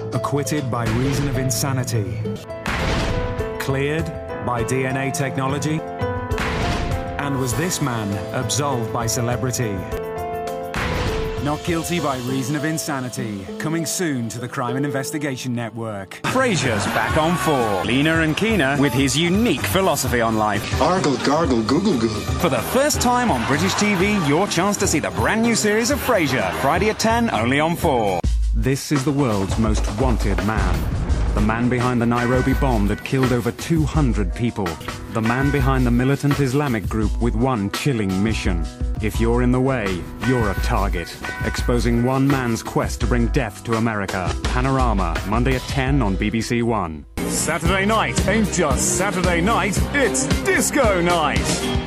Acquitted by reason of insanity. Cleared by DNA technology. And was this man absolved by celebrity? Not guilty by reason of insanity. Coming soon to the Crime and Investigation Network. Frasier's back on 4. Leaner and keener with his unique philosophy on life. Argle, gargle, google, goo. For the first time on British TV, your chance to see the brand new series of Frasier. Friday at 10, only on 4. This is the world's most wanted man. The man behind the Nairobi bomb that killed over 200 people. The man behind the militant Islamic group with one chilling mission. If you're in the way, you're a target. Exposing one man's quest to bring death to America. Panorama, Monday at 10 on BBC One. Saturday night ain't just Saturday night, it's disco night.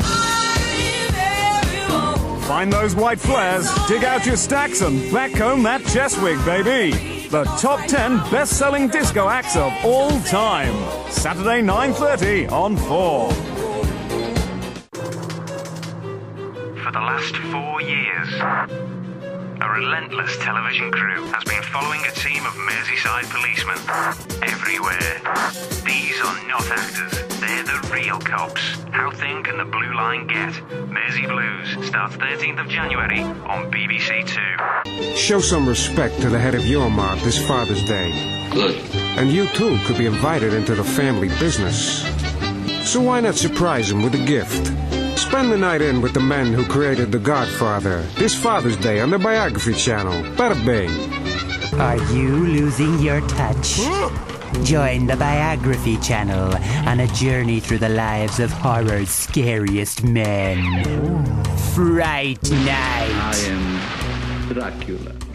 Find those white flares, dig out your stacks and backcomb that chest wig, baby. The top 10 best-selling disco acts of all time. Saturday 9:30 on 4. For the last 4 years, a relentless television crew has been following a team of Merseyside policemen everywhere. These are not actors, they're the real cops. How thin can the blue line get? Mersey Blues starts 13th of January on BBC Two. Show some respect to the head of your mob this Father's Day. Good. And you too could be invited into the family business. So why not surprise him with a gift? Spend the night in with the men who created The Godfather this Father's Day on the Biography Channel. Bada bing. Are you losing your touch? Join the Biography Channel on a journey through the lives of horror's scariest men. Fright Night. I am Dracula.